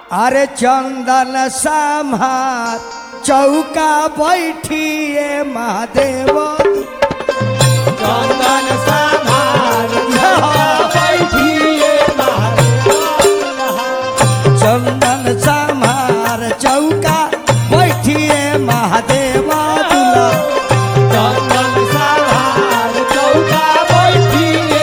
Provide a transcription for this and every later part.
अरे चंदन संहार चौका बैठिए महादेव चंदन संहार बैठिए चंदन संहार चौका बैठिए महादेव दुला चंदन संहार चौका बैठिए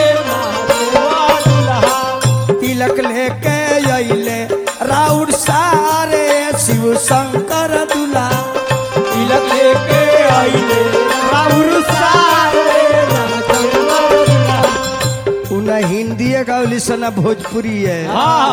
तिलक लेके अइले राउर सारे शिव शंकर दुला तिलक लेके आइले राउर सारे उन्हें हिंदी गौली सना भोजपुरी है। हाँ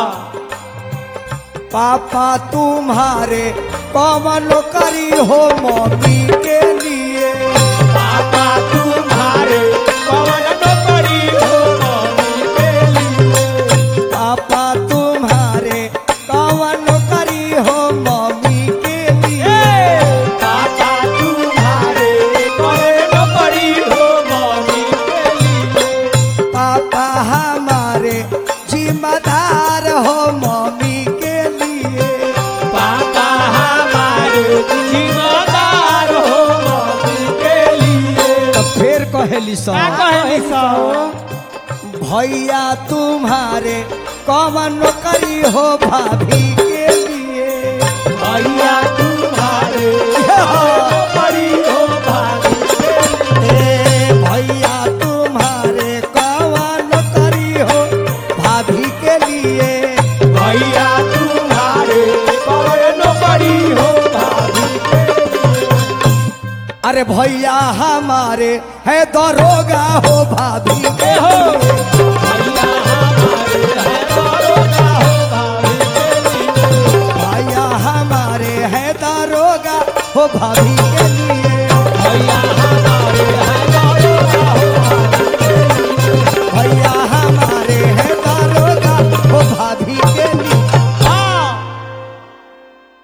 पापा तुम्हारे कौन करी हो मम्मी के लिए पापा तुम्हारे कौन नौकरी हो मम्मी के लिए पापा तुम्हारे कौन करी हो मम्मी के लिए पापा तुम्हारे कौन नौकरी हो मम्मी के लिए पापा हमारे जिम्मेदार हो मम्मी के लिए पापा हमारे जिम्मेदार हो मम्मी के लिए तो फिर कहेली सा कहली सहो भैया तुम्हारे कौन करी हो भाभी के लिए भैया तुम्हारे नौकरी हो भाभी के लिए भैया तुम्हारे कौन करी हो भाभी के लिए भैया तुम्हारे कौन नौकरी हो भाभी के लिए अरे भैया हमारे है दरोगा हो भाभी के हो लिए भैया हमारे है दरोगा हो भाभी के लिए भैया हमारे है दरोगा हो भाभी